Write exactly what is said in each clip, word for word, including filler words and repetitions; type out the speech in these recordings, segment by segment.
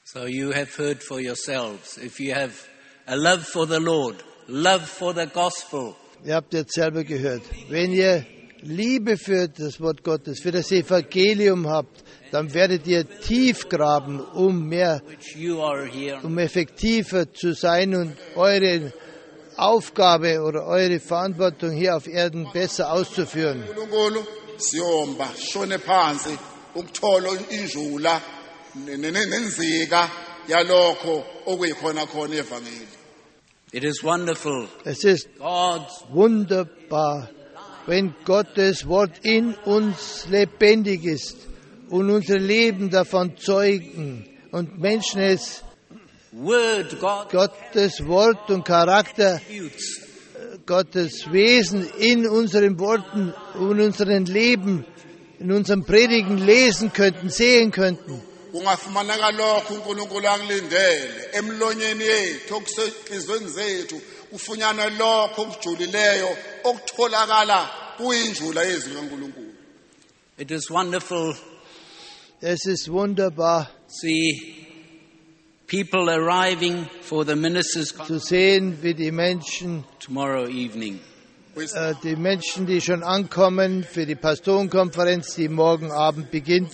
So you have heard for yourselves. If you have a love for the Lord, love for the gospel. Ihr habt jetzt selber gehört. Wenn ihr Liebe für das Wort Gottes, für das Evangelium habt, dann werdet ihr tief graben, um mehr, um effektiver zu sein und eure Aufgabe oder eure Verantwortung hier auf Erden besser auszuführen. It is wonderful. Es ist wunderbar, wenn Gottes Wort in uns lebendig ist und unser Leben davon zeugen und Menschen es Word, God, Gottes Wort und Charakter, Gottes Wesen in unseren Worten und unserem Leben, in unserem Predigen lesen könnten, sehen könnten. Kungafumaneka lokho uNkulunkulu akulindele emlonyeni yethu okusehlizweni zethu kufunyana lokho okujulileyo okutholakala kuyinjula yezwi kaNkulunkulu. It is wonderful. Es ist wunderbar, see people arriving for the ministers' zu sehen, wie die Menschen tomorrow evening. Äh, die Menschen, die schon ankommen für die Pastorenkonferenz, die morgen Abend beginnt.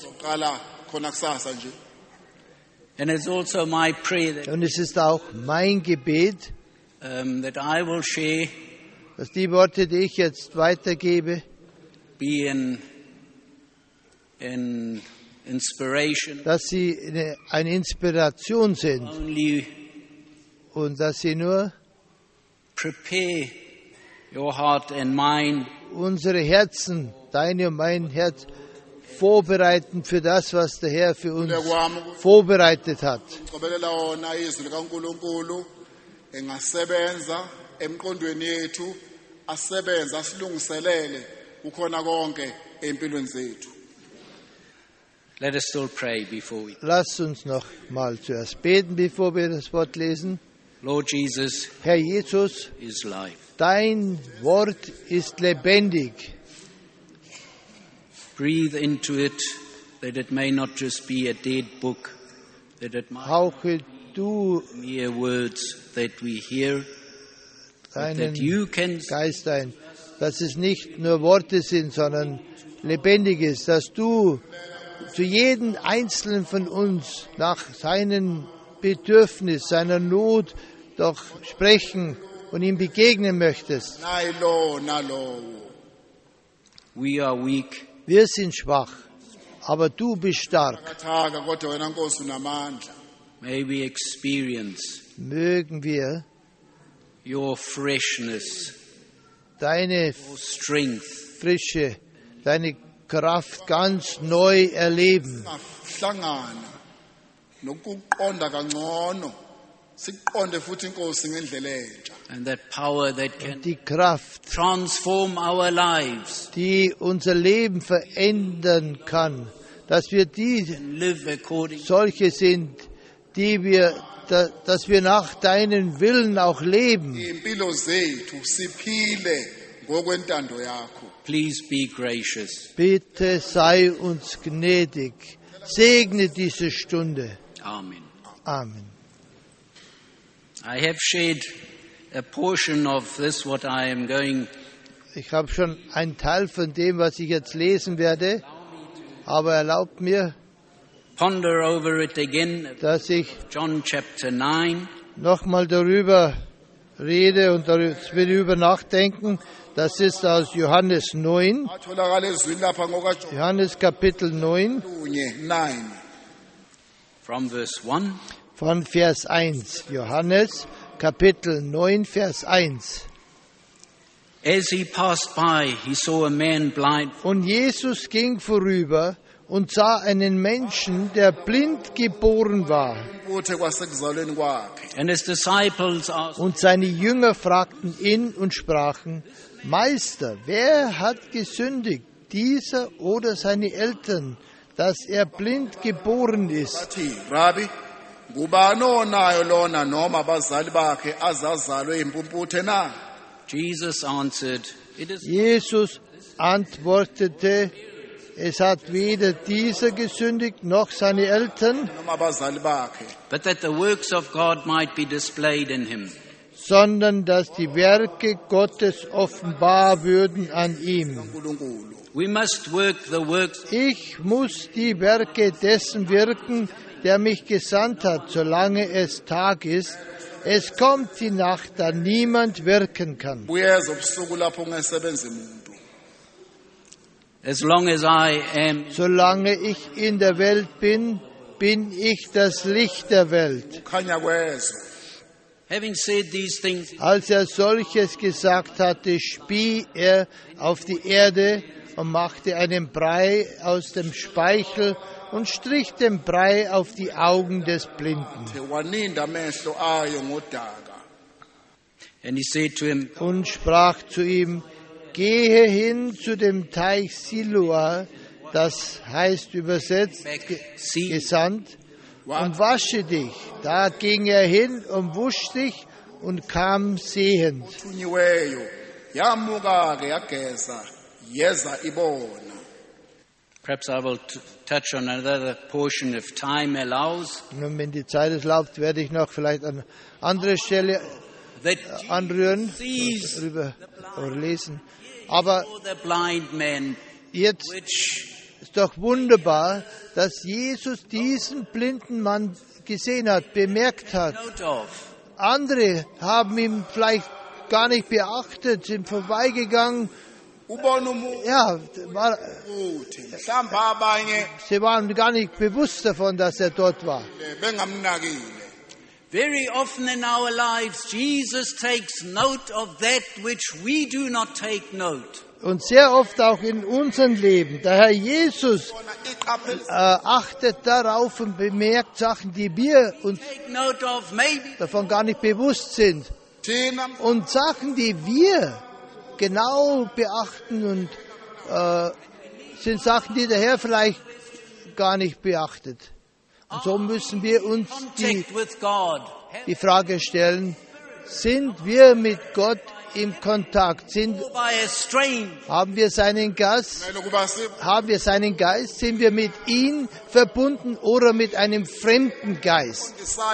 And it's also my prayer that, und es ist auch mein Gebet, um, that I will share, dass die Worte, die ich jetzt weitergebe, be in, in inspiration, dass sie eine, eine Inspiration sind only und dass sie nur prepare your heart and mind, unsere Herzen, deine und mein Herz, vorbereiten für das, was der Herr für uns vorbereitet hat. Let us still pray before we. Lasst uns noch mal zuerst beten, bevor wir das Wort lesen. Lord Jesus, Herr Jesus, is life. Dein Wort ist lebendig. Breathe into it, that it may not just be a dead book, that it might Hauche du be mere words that we hear, but that you can Geist ein, dass es nicht nur Worte sind, sondern lebendig ist, dass du zu jedem Einzelnen von uns nach seinem Bedürfnis, seiner Not doch sprechen und ihm begegnen möchtest. We are weak. Wir sind schwach, aber du bist stark. May we experience Mögen wir your freshness, deine your strength, Frische, deine Kraft ganz neu erleben. and that power that can Die Kraft, transform our lives, die unser Leben verändern kann, dass wir die live according solche sind, die wir, da, dass wir nach deinem Willen auch leben. Please be gracious. Bitte sei uns gnädig. Segne diese Stunde. Amen. Amen. I have shared a portion of this, what I am going. Ich habe schon einen Teil von dem, was ich jetzt lesen werde, aber erlaubt mir, Ponder over it again. dass ich John chapter nine. nochmal darüber rede und darüber nachdenken. Das ist aus Johannes neun, Johannes Kapitel neun, From verse one. von Vers eins. Johannes Kapitel neun, Vers eins. As he passed by, he saw a man blind. Und Jesus ging vorüber und sah einen Menschen, der blind geboren war. And his disciples asked, Und seine Jünger fragten ihn und sprachen, Meister, wer hat gesündigt, dieser oder seine Eltern, dass er blind geboren ist? Rabbi, ngubani onayo lona noma abazali bakhe azazalwe impumputhe na? Jesus answered, it is Jesus antwortete, Es hat weder dieser gesündigt noch seine Eltern, but that the works of God might be displayed in him. Sondern dass die Werke Gottes offenbar würden an ihm. We must work the works. Ich muss die Werke dessen wirken, der mich gesandt hat, solange es Tag ist. Es kommt die Nacht, da niemand wirken kann. As long as I am, Solange ich in der Welt bin, bin ich das Licht der Welt. having said these things, Als er solches gesagt hatte, spie er auf die Erde und machte einen Brei aus dem Speichel und strich den Brei auf die Augen des Blinden. and he said to him, Und sprach zu ihm, gehe hin zu dem Teich Siloa, das heißt übersetzt ge- see, gesandt, und wasche dich. Da ging er hin und wusch sich und kam sehend. perhaps I will t- touch on another portion if time allows, Nun, wenn die Zeit es erlaubt, werde ich noch vielleicht an andere Stelle that anrühren, sees darüber oder lesen. Aber for the blind man, jetzt which ist doch wunderbar, dass Jesus diesen blinden Mann gesehen hat, bemerkt hat. note of, Andere haben ihn vielleicht gar nicht beachtet, sind vorbeigegangen. Ja, war, sie waren gar nicht bewusst davon, dass er dort war. very often in our lives, Jesus takes note of that which we do not take note. Und sehr oft auch in unserem Leben. Der Herr Jesus äh, achtet darauf und bemerkt Sachen, die wir uns Take note of maybe davon gar nicht bewusst sind. Und Sachen, die wir genau beachten und äh, sind Sachen, die der Herr vielleicht gar nicht beachtet. Und so müssen wir uns die, contact with God. die Frage stellen, sind wir mit Gott im Kontakt? Sind, Or by a strange. haben wir seinen Geist? Haben wir seinen Geist? Sind wir mit ihm verbunden oder mit einem fremden Geist?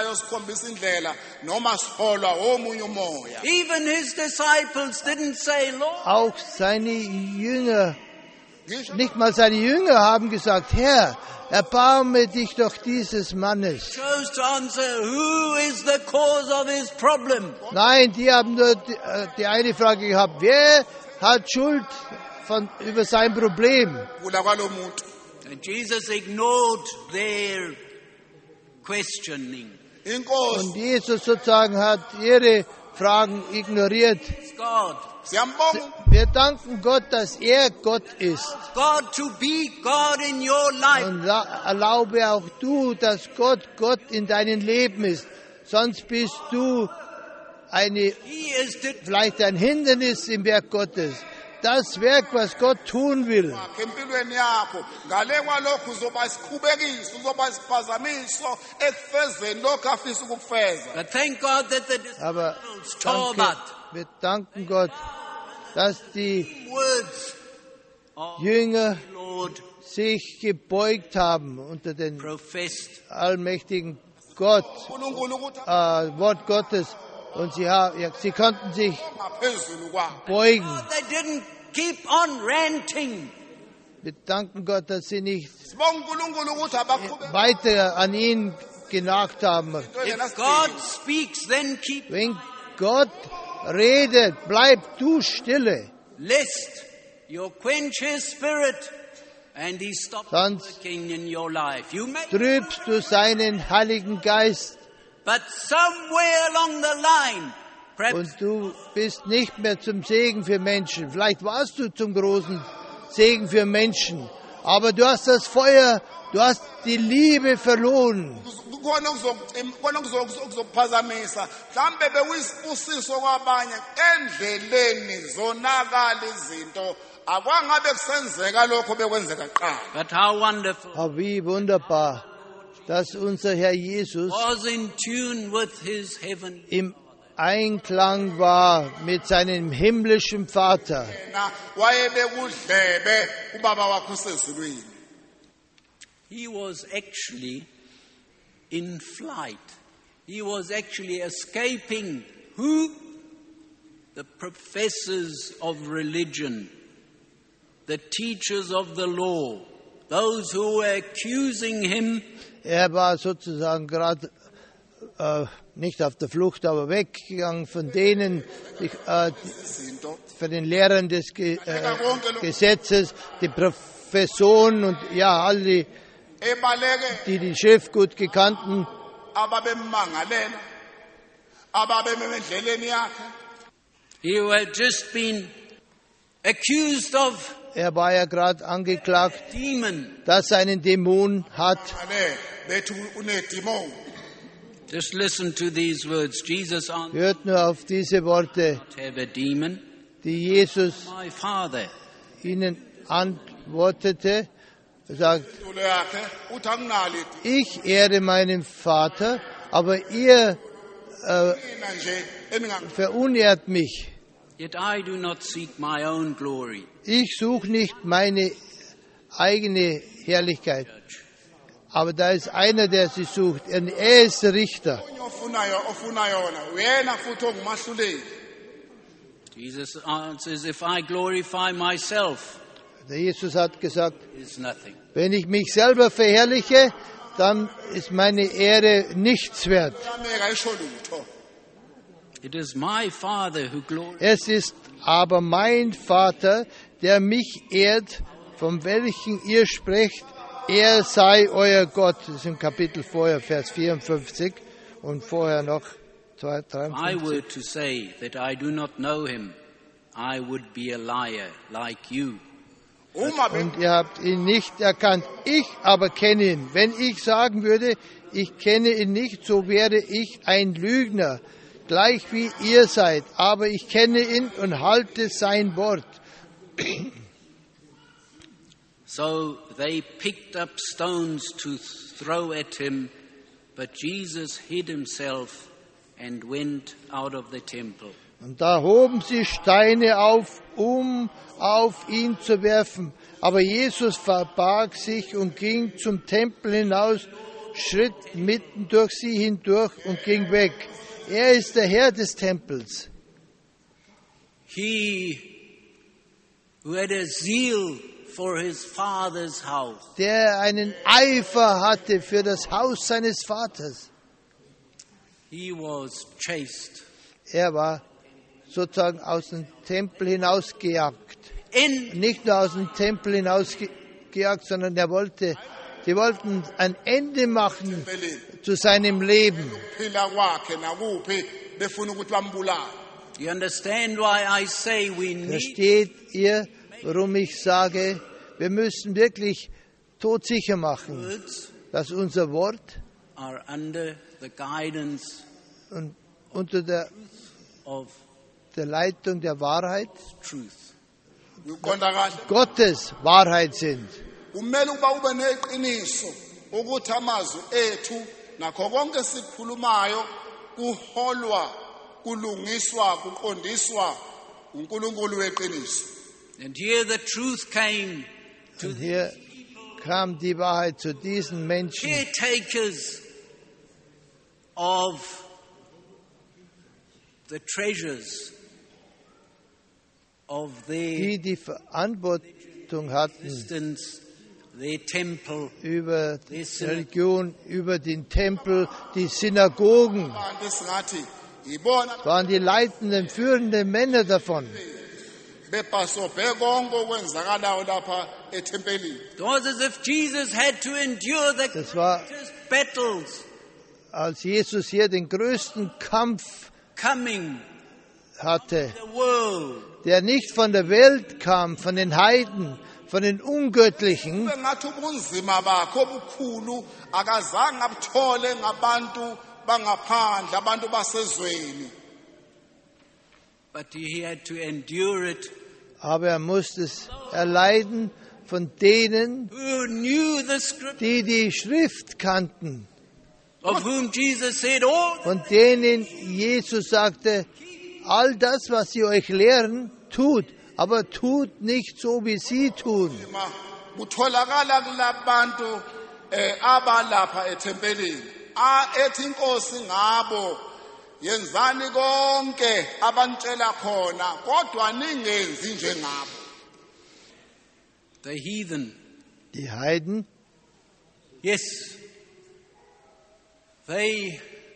Even his disciples didn't say, Lord, Auch seine Jünger, nicht mal seine Jünger haben gesagt, Herr, erbarme dich doch dieses Mannes. chose to answer, who is the cause of his problem? Nein, die haben nur die, äh, die eine Frage gehabt, wer hat Schuld von, über sein Problem? And Jesus ignored their questioning. Und Jesus sozusagen hat ihre Fragen ignoriert. It's God. Wir danken Gott, dass er Gott ist. God to be God in your life. Und la- erlaube auch du, dass Gott Gott in deinem Leben ist. Sonst bist du eine, He is to vielleicht ein Hindernis im Werk Gottes. Das Werk, was Gott tun will. empilweni yakho ngale kwalokhu uzoba isikhubekisi uzoba isiphazamiso ekufezeni lokhu afisa ukukufeza. But thank God that the Aber disciples danke, tobat wir danken Gott, dass die words of Jünger the Lord sich gebeugt haben unter den professed. allmächtigen Gott, uNkulunkulu ukuthi äh, Wort Gottes. Und sie, haben, ja, sie konnten sich aphezulu kwabo. beugen. They didn't keep on ranting. Wir danken Gott, dass sie nicht Sibonga uNkulunkulu ukuthi abaqhubeke weiter an ihn genagt haben. If God speaks, then keep Wenn Gott redet, bleib du stille. lest you quench his spirit and he stops Sonst working in your life. You may, trübst du seinen Heiligen Geist but somewhere along the line, perhaps und du bist nicht mehr zum Segen für Menschen. Vielleicht warst du zum großen Segen für Menschen, aber du hast das Feuer, du hast die Liebe verloren. kukhona okuzo- kukhona okuzo- okuzokuphazamisa mhlambe bewuyisibusiso kwabanye endleleni zonakala izinto akwangabe kusenzeka lokho bekwenzeka kuqala. but how wonderful Aber wie wunderbar, dass unser Herr Jesus was in tune with his heaven. im Einklang war mit seinem himmlischen Vater. He was actually in flight. He was actually escaping who? The professors of religion, the teachers of the law, those who were accusing him. Er war sozusagen gerade äh, nicht auf der Flucht, aber weggegangen von denen, die, äh, von den Lehrern des Ge äh, Gesetzes, die Professoren und ja, alle, die die, die Schrift gut gekannten. He had just been accused of Er war ja gerade angeklagt, demon. dass er einen Dämon hat. Just listen to these words. Jesus answered, Hört nur auf diese Worte, have a demon. die Jesus My Father. ihnen antwortete. Er sagt, ich ehre meinen Vater, aber ihr äh, verunehrt mich. Yet I do not seek my own glory. Ich suche nicht meine eigene Herrlichkeit. Aber da ist einer, der sie sucht. Er ist der Richter. Jesus answers, if I glorify myself, Der Jesus hat gesagt, it's nothing. wenn ich mich selber verherrliche, dann ist meine Ehre nichts wert. It is my Father who glorifies. Es ist aber mein Vater, der mich ehrt, von welchem ihr sprecht, er sei euer Gott. Das ist im Kapitel vorher, Vers vierundfünfzig und vorher noch I dreiundfünfzig. were to say that I do not know him, I would be a liar like you. Und ihr habt ihn nicht erkannt. Ich aber kenne ihn. Wenn ich sagen würde, ich kenne ihn nicht, so wäre ich ein Lügner, gleich wie ihr seid. Aber ich kenne ihn und halte sein Wort. So they picked up stones to throw at him, but Jesus hid himself and went out of the temple. Und da hoben sie Steine auf, um auf ihn zu werfen. Aber Jesus verbarg sich und ging zum Tempel hinaus, schritt mitten durch sie hindurch und ging weg. Er ist der Herr des Tempels. He who had a zeal for his father's house. Der einen Eifer hatte für das Haus seines Vaters. He was chased. Er war sozusagen aus dem Tempel hinausgejagt. In Nicht nur aus dem Tempel hinausgejagt, sondern er wollte, sie wollten ein Ende machen zu seinem Leben. you understand why I say we need Versteht ihr, warum ich sage, wir müssen wirklich todsicher machen, words dass unser Wort are under the guidance und unter der, of der Leitung der Wahrheit truth. Gottes Wahrheit sind. Kumele ukuba ube neqiniso ukuthi amazwi ethu nakho konke sikukhulumayo kuholwa kulungiswa kuqondiswa uNkulunkulu weqiniso. And here the truth came to Und the hier kam die Wahrheit zu diesen Menschen, caretakers of the treasures of their die die Verantwortung hatten existence, their temple. über die Religion, über den Tempel, die Synagogen. Kanti singathi yibona Waren die leitenden, führenden Männer davon. bebhasobhe konke okwenzakalayo lapha ethempelini. It was as if Jesus had to endure the Das war, greatest battles als Jesus hier den größten Kampf coming hatte, the world. der nicht von der Welt kam, von den Heiden, von den Ungöttlichen, Bengathi ubunzima bakho obukhulu akazange abuthole ngabantu bangaphandle abantu basezweni. But he had to endure it aber er musste es erleiden von denen, who knew the scripture. die die Schrift kannten. of whom Jesus said, "Oh, von denen Jesus sagte, all das, was sie euch lehren, tut, aber tut nicht so, wie sie tun." Butholakala kulabantu eh abalapha ethempelini a ethi inkosi ngabo yenzani konke abantshela khona kodwa ningenzi njengabo. The heathen, Die Heiden, yes, they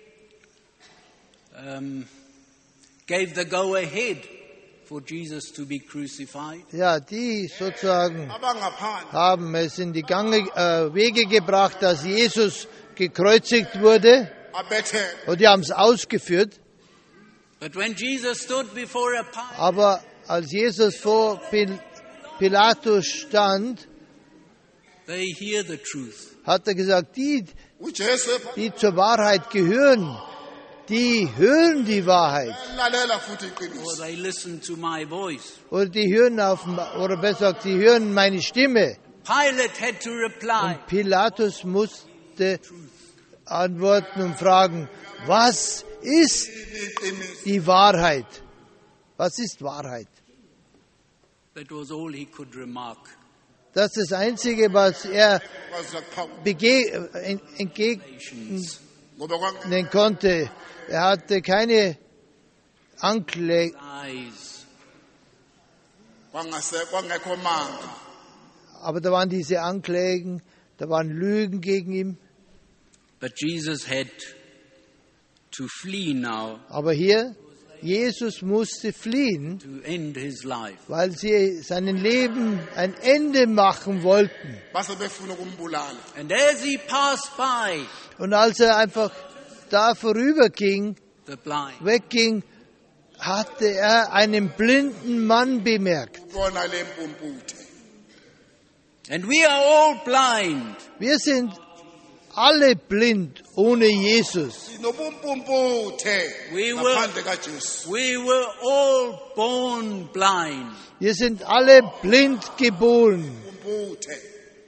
um, gave the go-ahead for Jesus to be crucified. ja, die sozusagen Abangaphandle haben es in die Gange, äh, Wege gebracht, dass Jesus gekreuzigt wurde, abethe und die haben es ausgeführt. But when Jesus stood before a Pilate, Aber als Jesus vor Pil Pilatus stand, they hear the truth. hat er gesagt, die, uJesu die zur Wahrheit gehören, die hören die Wahrheit. elalela futhi Or iqiniso. they listen to my voice. Oder die hören auf, oder besser gesagt, die hören meine Stimme. Pilate had to reply, Und Pilatus musste antworten und fragen, was ist Iqiniso. die Wahrheit? Was ist Wahrheit? that was all he could remark. Das ist das Einzige, was er Kwazakuphawu. bege- en- entgegnen Patience, Ngoba kwang- konnte. Er hatte keine Ankläge. eyes, kwangase kwangekho manga. Aber da waren diese Anklägen, da waren Lügen gegen ihn. but Jesus had to flee now Aber hier, Jesus musste fliehen, to end his life. weil sie seinem Leben ein Ende machen wollten. Base befuna ukumbulala. And as he passed by Und als er einfach da vorüberging, the blind, wegging, hatte er einen blinden Mann bemerkt. Ubona lempumputhe. and we are all blind, Wir sind alle blind ohne Jesus. Sinobumpumputhe We were- ngaphandle kaJesu. we were all born blind. Wir sind alle blind geboren. Pumputhe.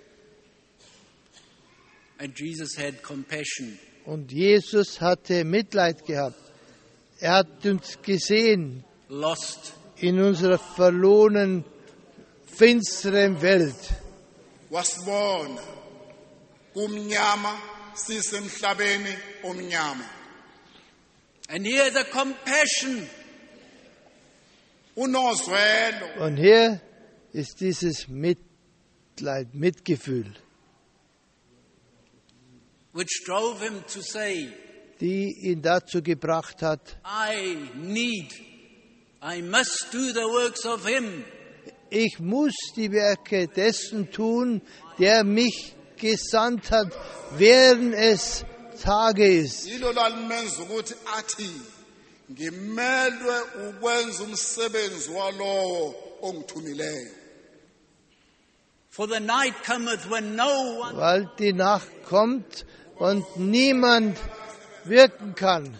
And Jesus had compassion. Und Jesus hatte Mitleid gehabt. Er hat uns gesehen Lost, in unserer verlorenen, finsteren Welt. Wasibona kumnyama sisemhlabeni omnyama. and he had a compassion Unozwelo Und hier ist dieses Mitleid, Mitgefühl, which drove him to say, die ihn dazu gebracht hat, I need, I must do the works of him ich muss die Werke dessen tun, der mich gesandt hat, während es Tage ist. yilo lalimenza ukuthi athi ngimelwe ukwenza umsebenzi walowo ongithumileyo. For the night cometh when no one, Weil die Nacht kommt und niemand wirken kann.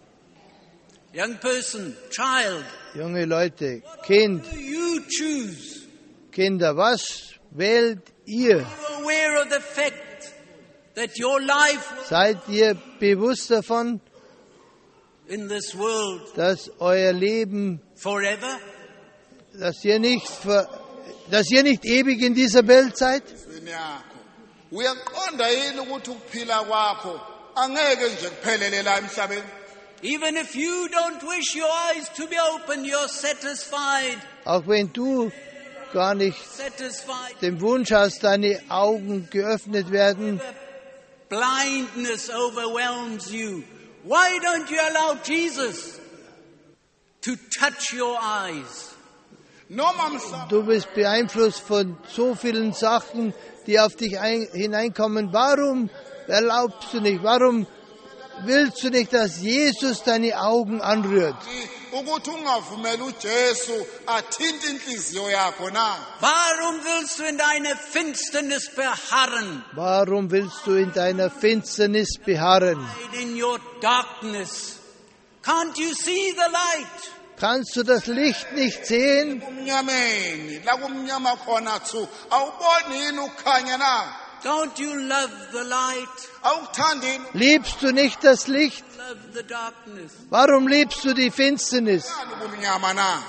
young person, child, Junge Leute, Kind, do you choose? Kinder, was wählt ihr? Are you aware of the fact that your life Seid ihr bewusst davon, in this world dass euer Leben, forever? dass ihr nicht, ver, dass ihr nicht ewig in dieser Welt seid? Endlini yakho uyaqonda yini ukuthi ukuphila kwakho angeke nje kuphelele la emhlabeni? Even if you don't wish your eyes to be open, you're satisfied, Auch wenn du gar nicht satisfied. den Wunsch hast, deine Augen geöffnet werden, Blindness overwhelms you. Why don't you allow Jesus to touch your eyes? Noma mhlaba du bist beeinflusst von so vielen Sachen, die auf dich ein, hineinkommen. Warum erlaubst du nicht, warum willst du nicht, dass Jesus deine Augen anrührt? ukuthi ungavumeli uJesu athinte inhliziyo yakho na? Warum willst du in deiner Finsternis beharren? Warum willst du in deiner Finsternis beharren? Hide in your darkness. Can't you see the light? Kannst du das Licht nicht sehen? Umnyameni la kumnyama khona thu awuboni yini ukukhanya na? Don't you love the light? Awukuthandi yini Liebst du nicht das Licht? Love the darkness. Warum liebst du die Finsternis? ubumnyama na?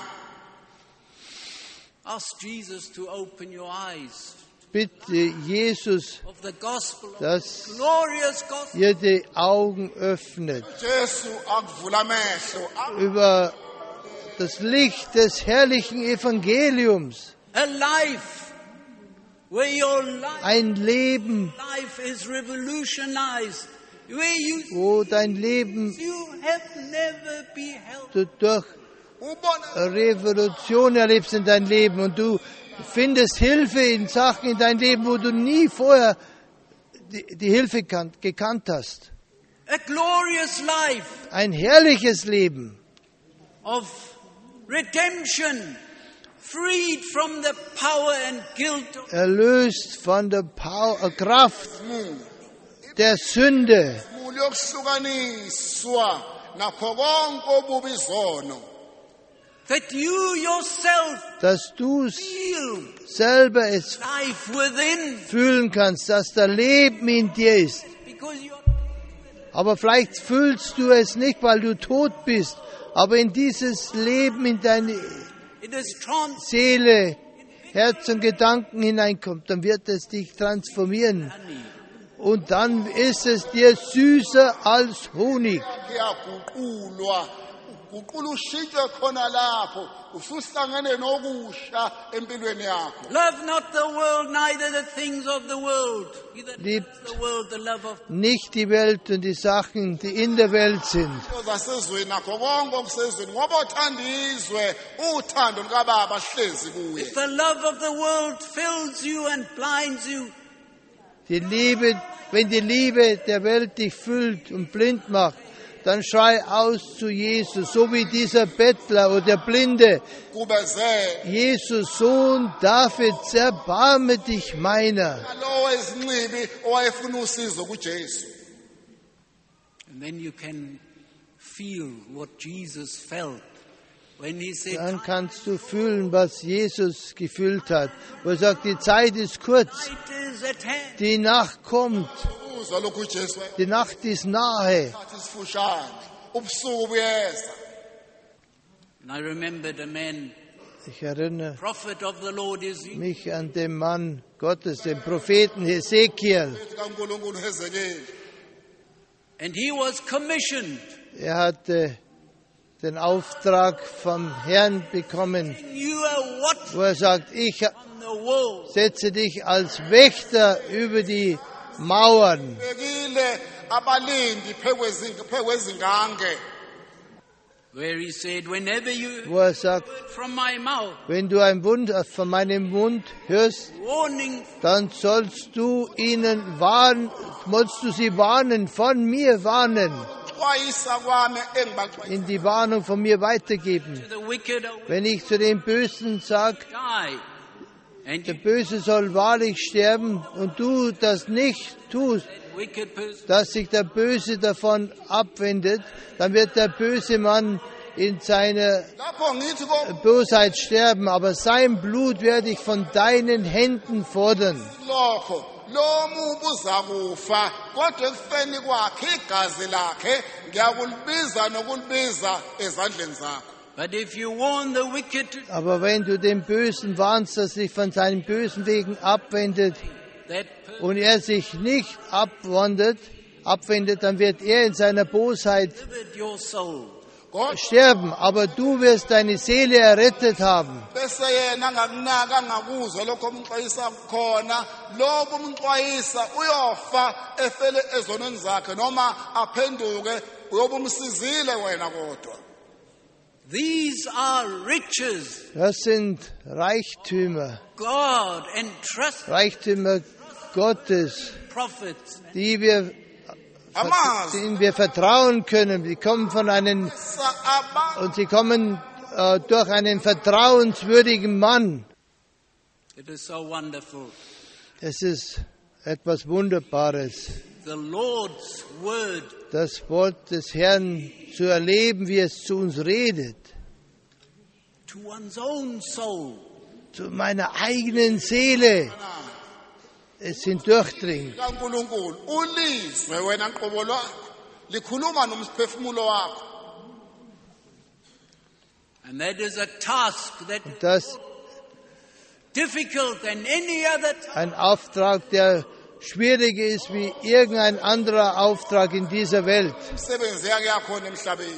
Ask Jesus to open your eyes Bitte Jesus, of the gospel, of dass the glorious gospel. ihr die Augen öffnet Jesu akuvula amehlo. über das Licht des herrlichen Evangeliums. A life where your life, Ein Leben, life is revolutionized. Where you, wo dein Leben you have never beheld. du durch Ubone Revolution erlebst in dein Leben und du findest Hilfe in Sachen in dein Leben, wo du nie vorher die, die Hilfe kan- gekannt hast. A glorious life Ein herrliches Leben, of redemption, freed from the power and guilt of erlöst von der Power, Kraft der Sünde, muli yokuhlukaniswa nakho konke obubi izono. that you yourself dass du feel selber es life within, fühlen kannst, dass da Leben in dir ist. because you are, Aber vielleicht fühlst du es nicht, weil du tot bist. Aber in dieses Leben, in deine it is trans Seele, Herz und Gedanken hineinkommt, dann wird es dich transformieren. Und dann ist es dir süßer als Honig. Kuyaguqulwa uguqula ushintshwe khona lapho usuhlangene nokusha empilweni yakho. love not the world, neither the things of the world. He that Liebt loves the world, the love of Nicht die Welt und die Sachen, die in der Welt sind. Zasezweni nakho konke okusezweni ngoba uthanda izwe uthando lukababa hlezi kuye. if the love of the world fills you and blinds you, Die Liebe, wenn die Liebe der Welt dich füllt und blind macht, dann schrei aus zu Jesus, so wie dieser Bettler oder der Blinde. Kubeze Jesus, Sohn Davids, erbarme dich meiner. lo wezinxibi owayefuna usizo kuJesu. and then you can feel what Jesus felt when he said, Dann kannst du fühlen, was Jesus gefühlt hat. Wo er sagt, die Zeit ist kurz, "Night is at hand." die Nacht kommt, Uzwa lokhu uJesu die Nacht ist nahe. wathi sifushane ubusuku buyeza. And I remembered a man, Ich erinnere prophet of the Lord is he, mich an den Mann Gottes, den Propheten Hesekiel. kaNkulunkulu Hezekiel and he was commissioned. Er hatte den Auftrag vom Herrn bekommen, You are what wo er sagt, ich on the wall. setze dich als Wächter über die Mauern. bekile abalindi phekwezi- phekwezingange. Where he said, whenever you Wo er sagt, heard from my mouth, wenn du ein Wund von meinem Mund hörst, warning, dann sollst du ihnen warnen, sollst du sie warnen, von mir warnen, Xwayisa kwami engibaxwayisa in die Warnung von mir weitergeben. to the wicked away, Wenn ich zu den Bösen sage, die. And der you, Böse soll wahrlich sterben und du das nicht tust, wicked person, dass sich der Böse davon abwendet, dann wird der böse Mann in seiner lapho ngithi ko Bosheit sterben, aber sein Blut werde ich von deinen Händen fordern. lokho lo muntu uzakufa kodwa ekufeni kwakhe igazi lakhe ngiyakulibiza nokulibiza ezandleni zakho. but if you warn the wicked, to- Aber wenn du den Bösen warnst, dass sich von seinen bösen Wegen abwendet that person und er sich nicht abwendet, abwendet, dann wird er in seiner Bosheit delivered your soul. Kodwa sterben, aber du wirst deine Seele errettet haben. bese yena angakunaka angakuzwa lokho umxwayisa khona lokho umxwayisa uyofa efele ezonweni zakhe noma aphenduke uyobe umsizile wena kodwa. These are riches Das sind Reichtümer, God entrusted Reichtümer Gottes, prophets. die wir, Amazwi denen wir vertrauen können. Die kommen von einem, aba und sie kommen äh, durch einen vertrauenswürdigen Mann. It is so wonderful. Es ist etwas Wunderbares, The Lord's word das Wort des Herrn zu erleben, wie es zu uns redet. to one's own soul. Zu meiner eigenen Seele. es sind durchdringend. kaNkulunkulu ulizwe wena qobo lwakho likhuluma nomphefumulo wakho. And that is a task that is Das more difficult than any other task. ein Auftrag, der schwieriger ist wie irgendein anderer Auftrag in dieser Welt. Umsebenzi yake yakhona emhlabeni.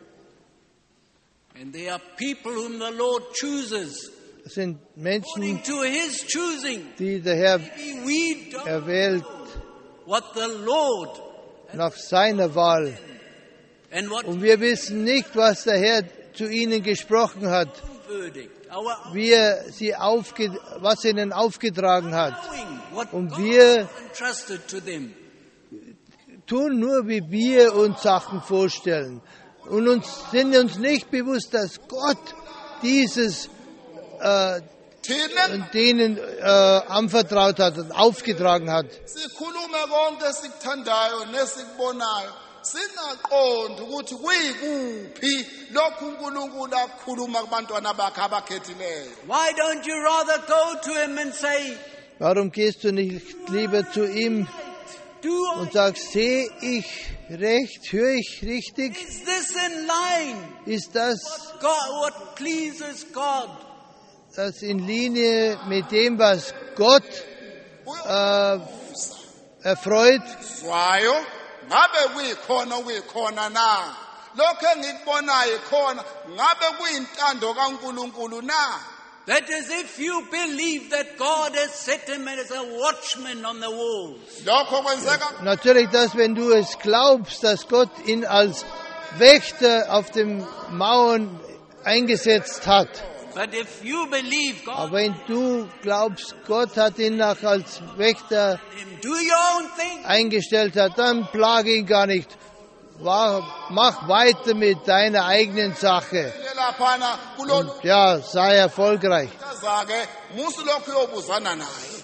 And there are people whom the Lord chooses Es sind according Menschen, to His choosing. die der Herr Maybe we don't erwählt know what the Lord nach seiner Wahl. and what Und wir wissen nicht, was der Herr zu ihnen gesprochen hat, verdict, our wie er sie aufge, was er ihnen aufgetragen hat. knowing what Und God wir has entrusted to them. tun nur, wie wir uns Sachen vorstellen. Und uns sind uns nicht bewusst, dass Gott dieses äh, Thina denen äh, anvertraut hat und aufgetragen hat. sikhulume konke esikuthandayo nesikubonayo singaqondi ukuthi kuyikuphi lokhu uNkulunkulu akukhuluma kubantwana bakhe abakhethileyo. Why don't you rather go to Him and say, Warum gehst du nicht lieber zu ihm do I, und sagst, sehe ich recht, höre ich richtig? is this in line? Ist das, God, what pleases God? das in Linie mit dem, was Gott äh, erfreut? Zwayo ngabe kuyikhona kuyikhona na lokho engikubonayo ikhona ngabe kuyintando kaNkulunkulu na. That is, if you believe that God has set him as a watchman on the walls. Lokho kwenzeka Natürlich, dass wenn du es glaubst, dass Gott ihn als Wächter auf den Mauern eingesetzt hat. But if you believe God, Aber wenn du glaubst, Gott hat ihn nach als Wächter him, do your own thing. eingestellt hat, dann plage ihn gar nicht. War- Mach weiter mit deiner eigenen Sache. laphana kulolu Und ja, sei erfolgreich. sage musu lokho yobuzana naye.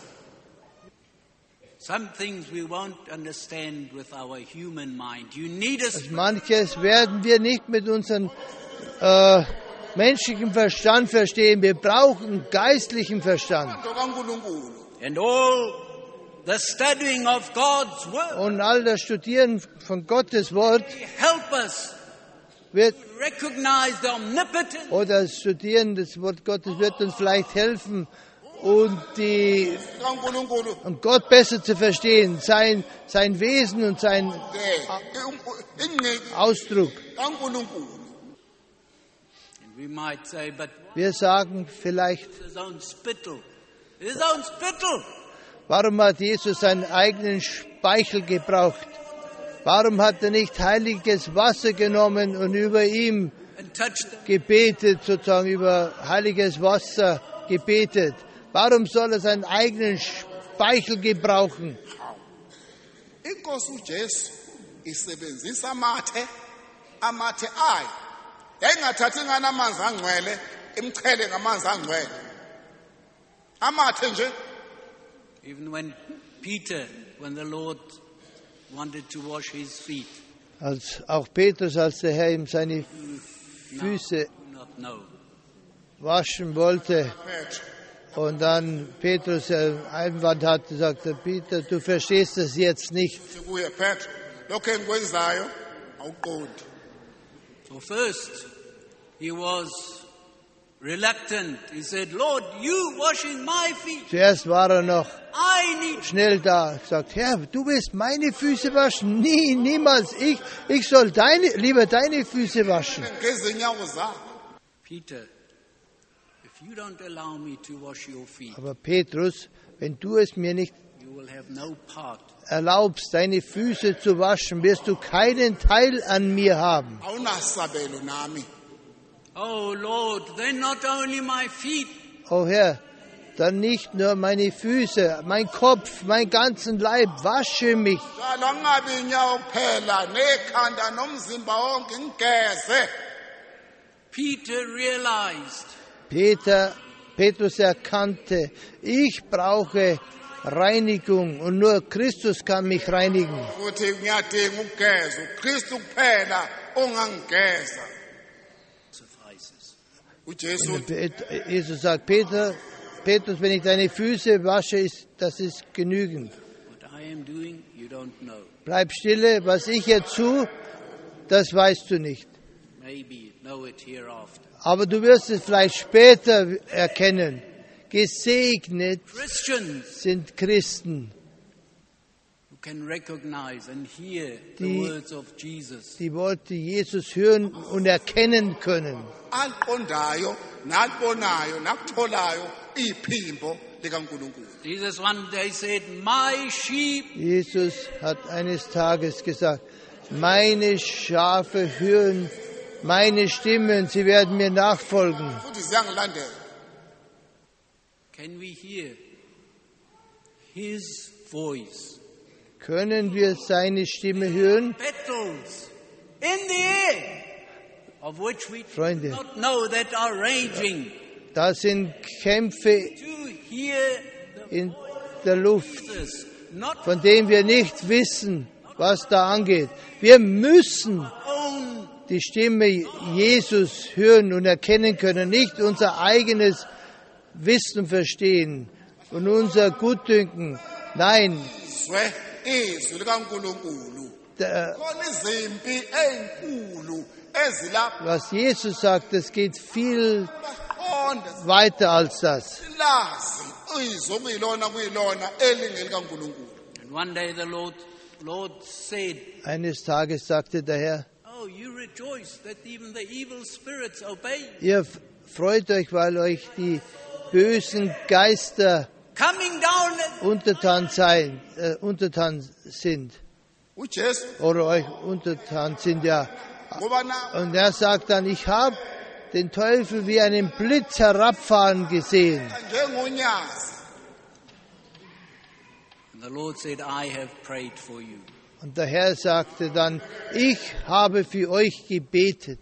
Some things we won't understand with our human mind. You need a Manches werden wir nicht mit unserem äh, menschlichen Verstand verstehen. Wir brauchen geistlichen Verstand. Intando kaNkulunkulu and all the studying of God's word Und all das Studieren von Gottes Wort help us wird, recognize the omnipotence oder das Studieren des Wort Gottes wird uns vielleicht helfen, und die, kaNkulunkulu um Gott besser zu verstehen, sein, sein Wesen und sein de ingciki Ausdruck. kaNkulunkulu. And we might say, but Wir sagen vielleicht, his own spittle. His own spittle. warum hat Jesus seinen eigenen Speichel gebraucht? Warum hat er nicht heiliges Wasser genommen und über ihm And touched them. gebetet, sozusagen über heiliges Wasser gebetet? Warum soll er seinen eigenen Speichel gebrauchen? Inkosi uJesu isebenzisa amathe amathe ayo yayingathathi ngana amanzi angcwele imchele ngamanzi angcwele amathe nje. Even when Peter, when the Lord wanted to wash his feet, Als auch Petrus, als der Herr ihm seine now Füße do not know. waschen wollte Petru und dann Petrus einen Einwand hatte, sagte Peter, du verstehst das jetzt nicht. sikuye Petru lokho engikwenzayo awuqondi. For first, he was reluctant. He said, Lord, you washing my feet. Zuerst war er noch I need schnell da, sagt, Herr, du willst meine Füße waschen? Nie, niemals. Ich, ich soll deine, lieber deine Füße waschen. Ngeze inyawo zakho. Peter, if you don't allow me to wash your feet, Aber Petrus, wenn du es mir nicht you will have no part. erlaubst, deine Füße zu waschen, wirst du keinen Teil an mir haben. Awunasabelo nami. Oh Lord, then not only my feet, Oh Herr, dann nicht nur meine Füße, mein Kopf, meinen ganzen Leib, wasche mich. Qala ngabe inyawo kuphela nekhanda nomzimba wonke ngigeze. Peter realized Peter, Petrus erkannte, ich brauche Reinigung und nur Christus kann mich reinigen. Futhi ngiyadinga ukugeza uKristu kuphela ongangigeza. suffices. uJesu Jesus sagt, Peter, Petrus, wenn ich deine Füße wasche, ist, das ist genügend. What I am doing, you don't know. Bleib stille, was ich jetzt tue, das weißt du nicht. Maybe know it hereafter. Aber du wirst es vielleicht später erkennen. Gesegnet Christians sind Christen, who can recognize and hear the die, words of Jesus. die Worte Jesus hören und erkennen können. aliqondayo nalibonayo nakutholayo iphimbo likaNkulunkulu. Jesus one day said, "My sheep Jesus hat eines Tages gesagt, meine Schafe hören meine Stimme und sie werden mir nachfolgen. Futhi ziyangilandela. Can we hear his voice? Können wir seine Stimme hören? Battles in the air, of which we do Freunde. not know that are raging. Da sind Kämpfe To hear the in der Luft, voices, not von denen wir nicht wissen, was da angeht. Wir müssen own die Stimme Jesus hören und erkennen können, nicht unser eigenes Wissen verstehen und unser Gutdünken. Nein, Zwe izwi likaNkulunkulu. der, Khona izimpi ezinkulu ezilapha was Jesus sagt, das geht viel baqonde weiter als das. silazi izwi okuyilona kuyilona elingeli kaNkulunkulu. And one day the Lord, Lord said, Eines Tages sagte der Herr, "Oh, you rejoice that even the evil spirits obey you. ihr freut euch, weil euch die bösen Geister Coming down and untertan sein, äh, untertan sind uJesu oder euch untertan sind, ja. ngoba na Und er sagt dann, ich habe den Teufel wie einen Blitz herabfahren gesehen. njengonyazi And the Lord said, I have prayed for you. Und der Herr sagte dann, ich habe für euch gebetet.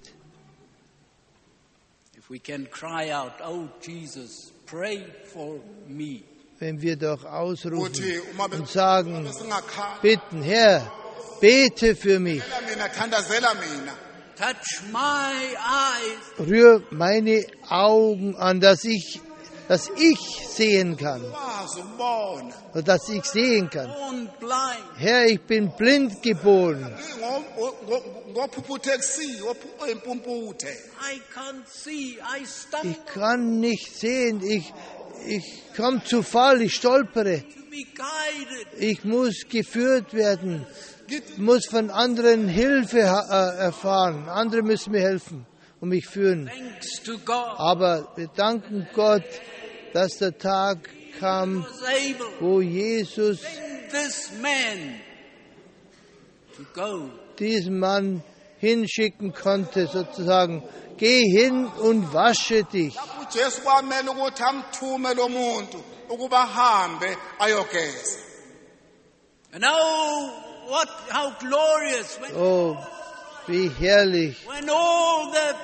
If we can cry out, oh Jesus, pray for me. Wenn wir doch uthi ausrufen uma und sagen, besingakhala bitten, Herr, bete für mich, mina thandazela mina Touch my eyes. rühr meine Augen an, dass ich, dass ich sehen kann, wazi ukubona oder dass ich sehen kann. Born blind. Herr, ich bin blind geboren. ngophuphuthe empumputhe I can't see. I stumble Ich kann nicht sehen, ich, ich komme zu Fall, ich stolpere. to be guided. Ich muss geführt werden, muss von anderen Hilfe ha- äh, erfahren. Andere müssen mir helfen und mich führen. Thanks to God. Aber wir danken Gott, dass der Tag kam, Was able wo Jesus this man to go. diesen Mann hinschicken konnte, sozusagen, geh hin und wasche dich. uJesu kwamele ukuthi amthume lo muntu ukuba ahambe ayogeza And oh, what, how glorious when, Oh, wie herrlich, when all the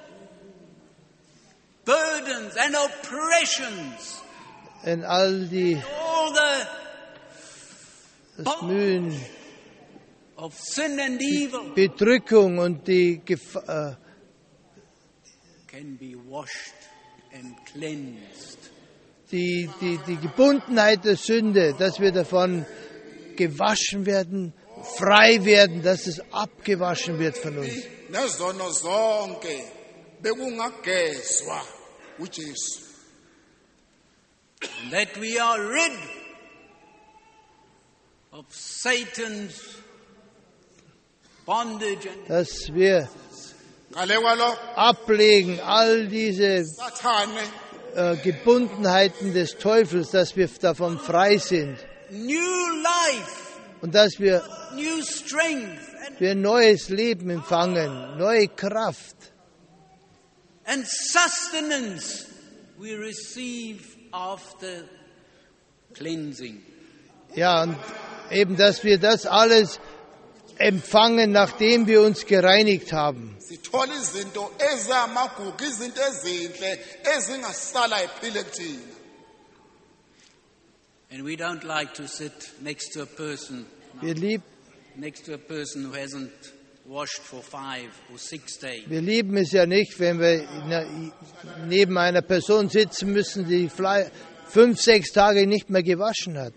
burdens and oppressions, wenn all die all the das Mühen, of sin and evil Bedrückung und die Gefahr, can be washed and cleansed. die, die, die Gebundenheit der Sünde, dass wir davon gewaschen werden, frei werden, dass es abgewaschen wird von uns. nezono zonke bekungagezwa uJesu And that we are rid of Satan's bondage and Dass wir ngale kwalo ablegen all diese sathane äh, Gebundenheiten des Teufels, dass wir davon frei sind new life, und dass wir, new strength and, wir neues Leben empfangen, neue Kraft. and sustenance we receive after cleansing. Ja, und eben, dass wir das alles empfangen, nachdem wir uns gereinigt haben. sithola izinto ezamagugu izinto ezinhle ezingasala ephile kuthina And we don't like to sit next to a person, Wir, lieb, next to a person who hasn't washed for five or six days. wir lieben es ja nicht, wenn wir in einer- neben einer Person sitzen müssen, die fle- fünf, sechs Tage nicht mehr gewaschen hat.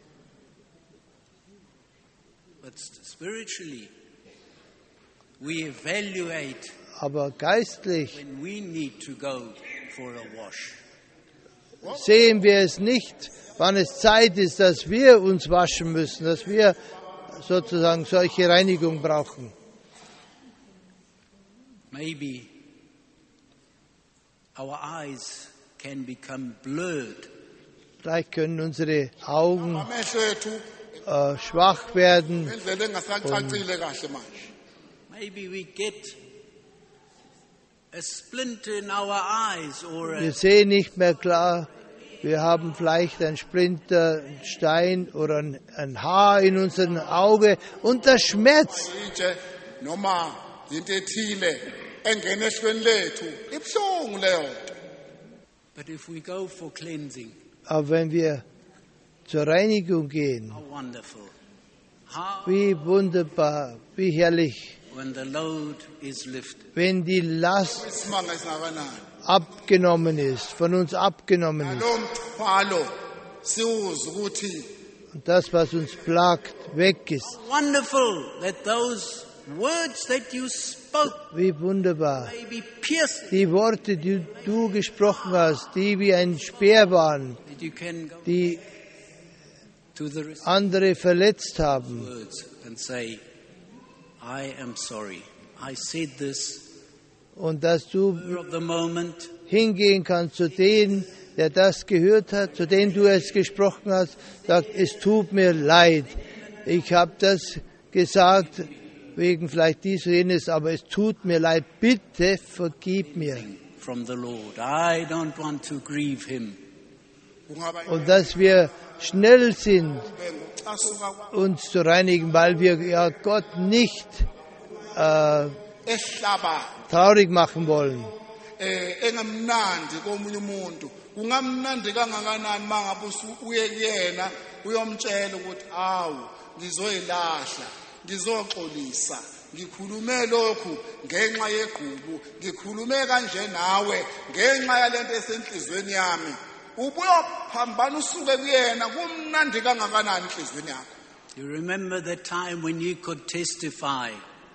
But spiritually, we evaluate Aber geistlich when we need to go for a wash. sehen wir es nicht, wann es Zeit ist, dass wir uns waschen müssen, dass wir sozusagen solche Reinigung brauchen. Maybe our eyes can become blurred. Vielleicht können unsere Augen amehlo ethu äh, schwach werden. ngendlela engasacacile kahle manje. Maybe we get a splinter in our eyes or a, Wir sehen nicht mehr klar. Wir haben vielleicht einen Splinter, einen Stein oder ein, ein Haar in unserem Auge und das Schmerz. itshe noma into ethile engena ehlweni lethu ibhlungu leyo nto. but if we go for cleansing, Aber wenn wir zur Reinigung gehen, how wonderful. How wie wunderbar, wie herrlich, when the load is lifted. wenn die Last isimanga esingakanani abgenommen ist, von uns abgenommen ist lo mthwalo siwuze ukuthi und das, was uns plagt, weg ist. Wonderful that those words that you spoke Wie wunderbar. may be piercing, Die Worte, die du gesprochen hast, die wie ein Speer waren, that you can go die to the rest andere verletzt haben. words and say, I am sorry. I said this Und dass du spur of the moment. hingehen kannst zu dem, der das gehört hat, zu dem du es gesprochen hast, sagt, es tut mir leid. Ich habe das gesagt, wegen vielleicht dies oder jenes, aber es tut mir leid. Bitte vergib mir. From the Lord. I don't want to grieve him. kungaba Und dass wir schnell sind, asuka uns zu reinigen, weil wir ja Gott nicht äh, ehlaba traurig machen wollen. eh engamnandi komunye umuntu kungamnandi kangakanani mangabe uye kuyena uyomtshela ukuthi awu ngizoyilahla ngizoxolisa ngikhulume lokhu ngenxa yegqubu ngikhulume kanje nawe ngenxa yalento esenhlizweni yami ubuyophambana usuke kuyena kumnandi kangakanani enhlizweni yakho. You remember the time when you could testify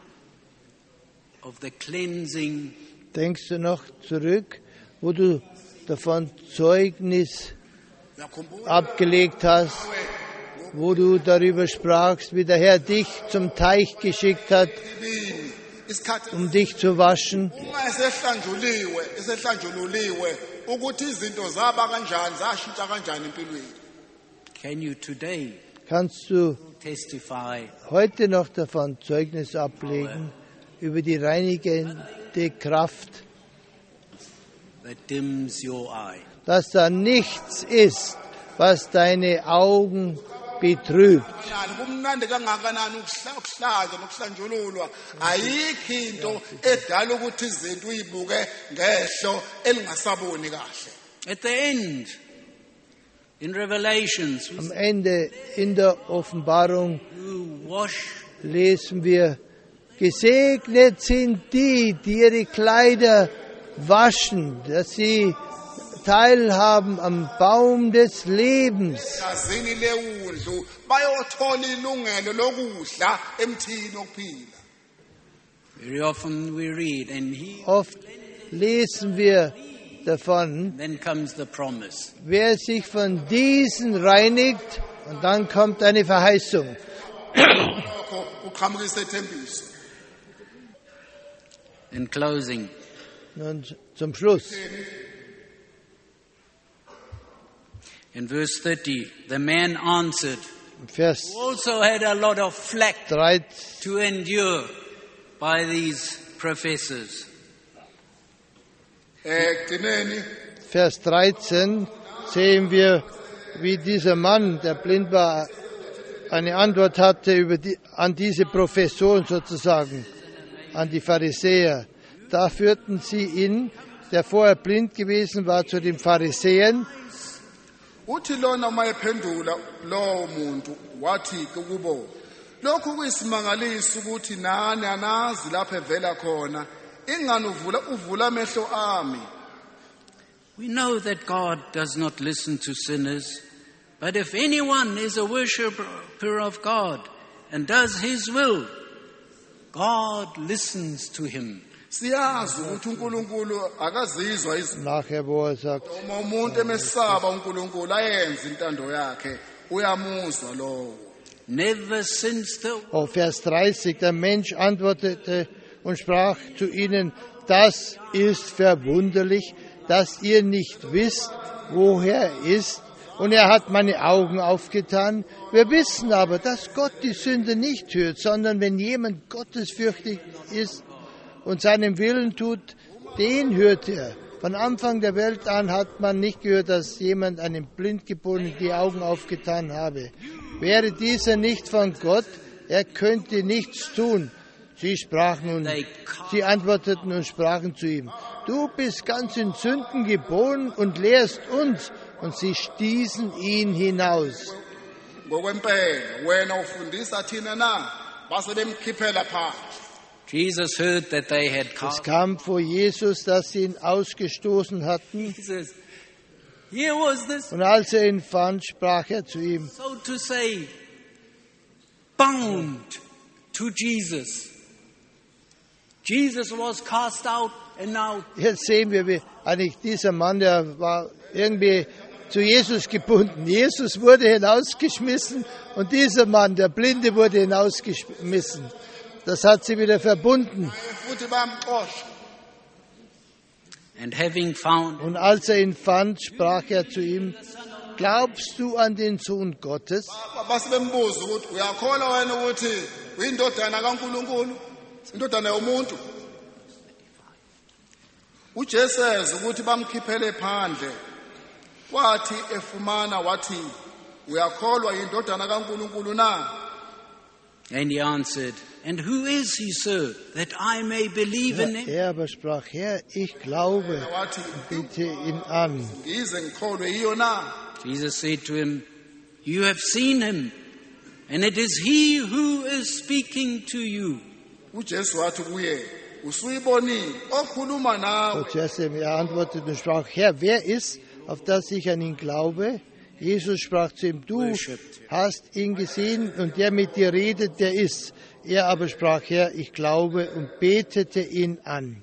of the cleansing Denkst du noch zurück, wo du davon Zeugnis Uyakhumbula abgelegt hast, wo du darüber sprachst, wie der Herr dich zum Teich geschickt hat, ibini isikhathi um dich zu waschen? ungasehlanjuliwe esehlanjululiwe ukuthi izinto zaba kanjani zashintsha kanjani empilweni. Can you today Kannst du testify heute noch davon Zeugnis ablegen über die reinigende Kraft, that dims your eye? dass da nichts ist, was deine Augen betrübt? Kanjani kumnandi kangakanani ukuhla- ukuhlaza nokuhlanjululwa ayikho into edala ukuthi izinto uyibuke ngehlo elingasaboni kahle. At the end, in Revelations, we Am Ende in der Offenbarung you wash lesen wir, gesegnet sind die, die ihre Kleider waschen, dass sie teilhaben am Baum des Lebens. Gazini lewundlu bayothola ilungelo lokudla emthini okuphila. very often we read, and he Oft lesen wir davon, then comes the promise. wer sich von diesen reinigt, und dann kommt eine Verheißung. Lokho uqhamukisa ithembiso. In closing, Nun zum Schluss, in verse thirty, the man answered, Vers who also had a lot of flack drei, to endure by these professors. Eh gcineni Vers dreizehn sehen wir, wie dieser Mann, der blind war, eine Antwort hatte über die, an diese Professoren sozusagen, an die Pharisäer. Da führten sie ihn, der vorher blind gewesen war, zu den Pharisäern. uthi lona mayephendula lowo muntu wathi kubo lokhu kuyisimangaliso ukuthi nani anazi lapho evela khona ingani uvula uvula amehlo ami. We know that God does not listen to sinners, but if anyone is a worshipper of God and does his will, God listens to him. Siyazi ukuthi uNkulunkulu akazizwa izwi. Nachher, wo er sagt, Uma umuntu emesaba uNkulunkulu ayenza intando yakhe, uyamuzwa lowo. Never since the oh, Vers dreißig, der Mensch antwortete und sprach zu ihnen, das ist verwunderlich, dass ihr nicht wisst, woher er ist. Und er hat meine Augen aufgetan. Wir wissen aber, dass Gott die Sünde nicht hört, sondern wenn jemand gottesfürchtig ist und seinen Willen tut, den hört er. Von Anfang der Welt an hat man nicht gehört, dass jemand einem Blindgeborenen die Augen aufgetan habe. Wäre dieser nicht von Gott, er könnte nichts tun. Sie sprachen und sie antworteten und sprachen zu ihm, du bist ganz in Sünden geboren und lehrst uns. Und sie stießen ihn hinaus. Jesus heard that they had Es cast. kam vor Jesus, dass sie ihn ausgestoßen hatten. He says, here was this, Und als er ihn fand, sprach er zu ihm, so to say, bound to Jesus. Jesus was cast out and now jetzt sehen wir, wie eigentlich dieser Mann, der war irgendwie zu Jesus gebunden. Jesus wurde hinausgeschmissen und dieser Mann, der Blinde, wurde hinausgeschmissen. Das hat sie wieder verbunden. and having found Und als er ihn fand, sprach er zu ihm, glaubst du an den Sohn Gottes? Basebembuza ukuthi uyakholwa wena ukuthi uyindodana kaNkulunkulu, indodana yomuntu. uJesu ukuthi bamkhiphele phandle. Wathi efumana wathi uyakholwa indodana kaNkulunkulu na? and he answered, and who is he, sir, that I may believe in him? Er aber sprach, Herr, ich glaube, Wathi bitte ihn an. ngize ngikholwe yiyo na? Jesus said to him, you have seen him, and it is he who is speaking to you. uJesu wathi kuye usuyibonile okhuluma nawe. Und Jesse antwortete und sprach, Herr, wer ist, auf das ich an ihn glaube? Jesus sprach zu ihm, du hast ihn gesehen und der mit dir redet, der ist. Er aber sprach, Herr, ich glaube und betete ihn an.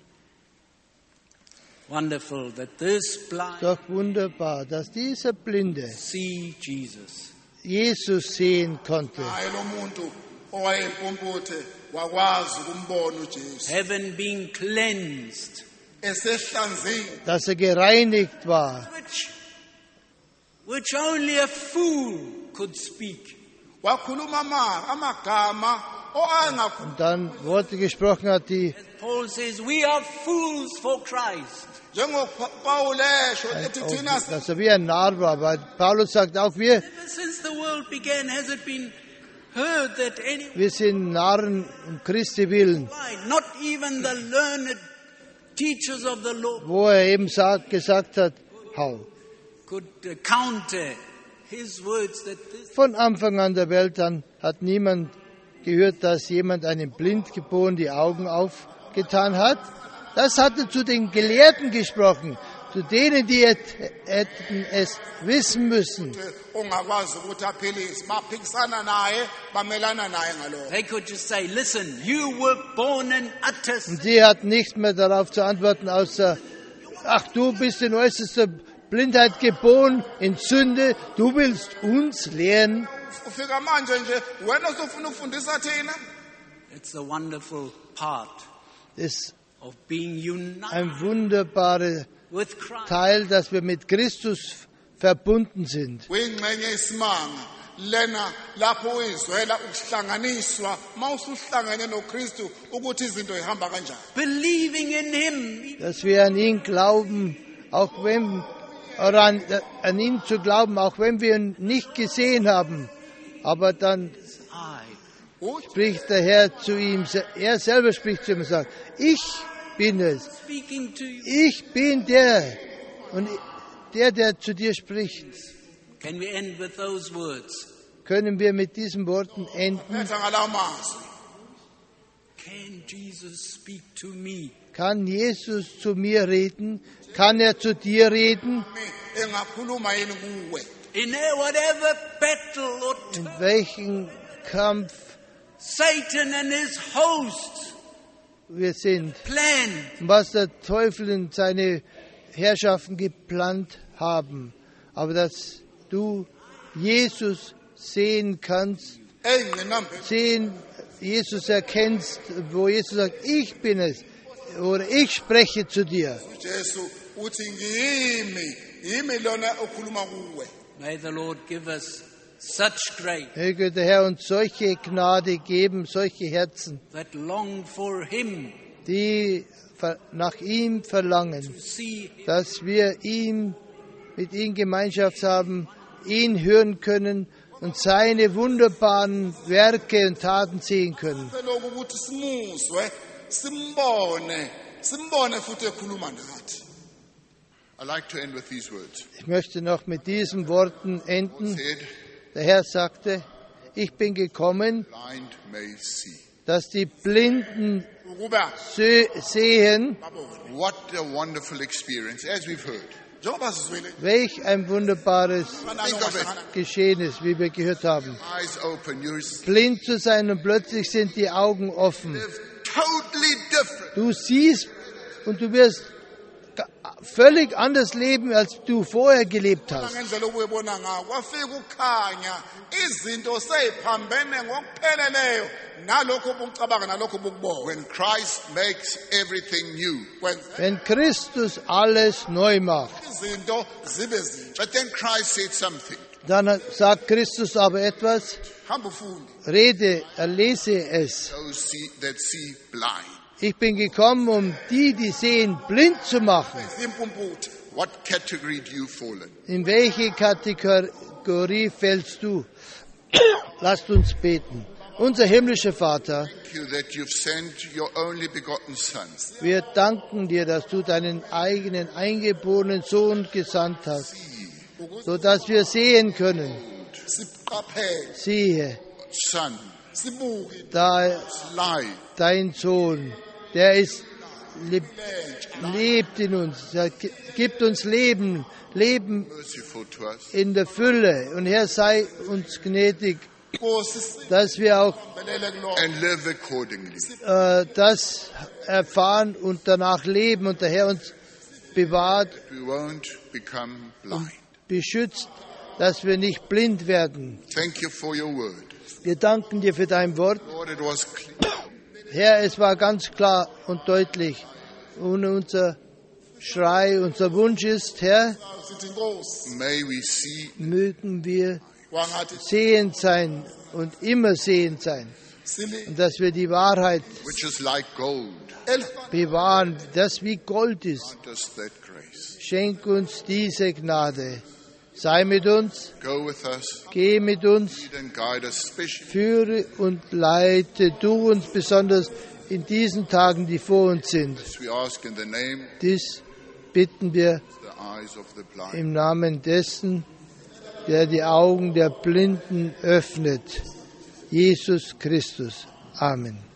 Wonderful that this blind Doch wunderbar, dass dieser Blinde see Jesus. Jesus sehen konnte. Hayi lo muntu owayempumputhe wakwazi ukumbona uJesu. Having been cleansed, Esehlanzile. Dass er gereinigt war, which, which only a fool could speak. Wakhuluma ama amagama oangakhuluma. und dann Worte gesprochen hat, die Paul says, we are fools for Christ. Njengopawulo esho ethi thina dass er wie ein Narr war. Weil Paulus sagt auch, wir, Ever since the world began, has it been heard that any wir sind Narren um Christi willen. blind, not even the learned teachers of the law, Wo er eben sagt, gesagt hat, hau. could uh, counter his words that this Von Anfang an der Welt an hat niemand gehört, dass jemand einem Blindgeborenen die Augen aufgetan hat. Das hat er zu den Gelehrten gesprochen, zu denen, die et- hätten es wissen müssen. ongakwazi ukuthi aphilise baphikisana naye bamelana naye ngalokho. they could just say, listen, you were born in utter sin. Und sie hatten nicht mehr darauf zu antworten, außer, ach, du bist in äußerster Blindheit geboren, in Sünde, du willst uns lehren. Ufika manje nje wena usufuna ukufundisa thina. It's a wonderful part Das ist of being united ein wunderbarer with Christ. Teil, dass wir mit Christus verbunden sind. Uyingxenye isimanga lena lapho uyizwela ukuhlanganiswa mawusuhlangene noKristu ukuthi izinto zihamba kanjani. Believing in him, Dass wir an ihn glauben, auch wenn, oder an, an ihn zu glauben, auch wenn wir ihn nicht gesehen haben. Aber dann I, spricht der Herr zu ihm, er selber spricht zu ihm und sagt, ich bin es, speaking to you. ich bin der, und der, der zu dir spricht. Can we end with those words? Können wir mit diesen Worten enden? Etha ngalawo mazwi. Can Jesus speak to me? Kann Jesus zu mir reden? Kann er zu dir reden? engakhuluma yini kuwe In whatever battle or In welchem Kampf Satan and his hosts wir sind, plan, was der Teufel und seine Herrschaften geplant haben, aber dass du Jesus sehen kannst, eyingqinamba sehen, Jesus erkennst, wo Jesus sagt, ich bin es, oder ich spreche zu dir. Jesu uthi ngiyimi yimi lona okhuluma kuwe. may the Lord give us such grace Möge der Herr uns solche Gnade geben, solche Herzen, that long for Him die ver- nach ihm verlangen, to see dass wir ihm, mit ihm Gemeinschaft haben, ihn hören können und seine wunderbaren Werke und Taten sehen können. Lokhu ukuthi simuzwe simbone simbone futhi ekhuluma nathi. I'd like to end with these words. Ich möchte noch mit diesen Worten enden. Said, Der Herr sagte, ich bin gekommen, blind may see. dass die Blinden Ukuba sö- sehen. babone What a wonderful experience, as we've heard. njengoba sizwile Welch ein wunderbares Think of it. Geschehen ist, wie wir gehört haben. Eyes open, you're Blind zu sein und plötzlich sind die Augen offen. totally different. Du siehst und du wirst ga- völlig anders leben, als du vorher gelebt hast. ngendlela obuyibona ngayo kwafika ukukhanya izinto seyiphambene ngokupheleleyo nalokho obucabanga nalokho obukubona When Christ makes everything new. Wenn Christus alles neu macht, izinto zibe zintsha. But then Christ said something. dann sagt Christus aber etwas, Hamba ufunde rede, lese es. Those see, that see blind. Ich bin gekommen, um die, die sehen, blind zu machen. impumputhe What category do you fall in? In welche Kategorie fällst du? Lasst uns beten. Unser himmlischer Vater, Thank you that you've sent your only begotten Son wir danken dir, dass du deinen eigenen eingeborenen Sohn gesandt hast, sodass wir sehen können. siqaphele Siehe, Son, sibuke da life, dein Sohn, der ist, lebt, lebt in uns, er gi- gibt uns Leben, Leben merciful to us. in der Fülle. Und Herr, sei uns gnädig, Nkosi dass wir auch sibelele kulona And live accordingly. äh, das erfahren und danach leben und der Herr uns bewahrt, We won't become blind. beschützt, dass wir nicht blind werden. Thank you for your word. Wir danken dir für dein Wort. Lord, it was clear. Herr, es war ganz klar und deutlich. Und unser Schrei, unser Wunsch ist, Herr, sithi Nkosi May we see mögen wir wangathi sehend sein und immer sehend sein. sili Und dass wir die Wahrheit which is like gold. elifana bewahren, das wie Gold ist. Grant us that grace. Schenk uns diese Gnade. Sei mit uns, Go with us. geh mit uns, Lead and guide us, especially führe und leite du uns besonders in diesen Tagen, die vor uns sind. as we ask in the name Dies bitten wir of the eyes of the blind. im Namen dessen, der die Augen der Blinden öffnet, Jesus Christus. Amen.